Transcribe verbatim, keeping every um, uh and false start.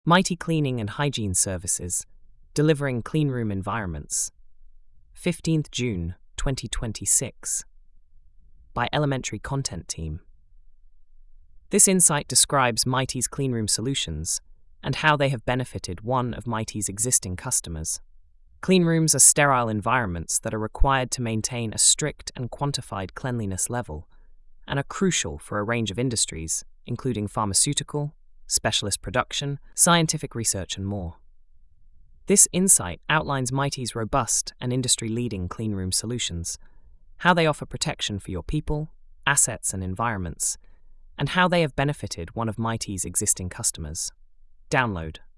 Mighty Cleaning and Hygiene Services, delivering cleanroom environments. fifteenth of June, twenty twenty-six. By Elementary Content Team. This insight describes Mighty's cleanroom solutions and how they have benefited one of Mighty's existing customers. Cleanrooms are sterile environments that are required to maintain a strict and quantified cleanliness level and are crucial for a range of industries, including pharmaceutical, specialist production, scientific research, and more. This insight outlines Mighty's robust and industry-leading cleanroom solutions, how they offer protection for your people, assets, and environments, and how they have benefited one of Mighty's existing customers. Download.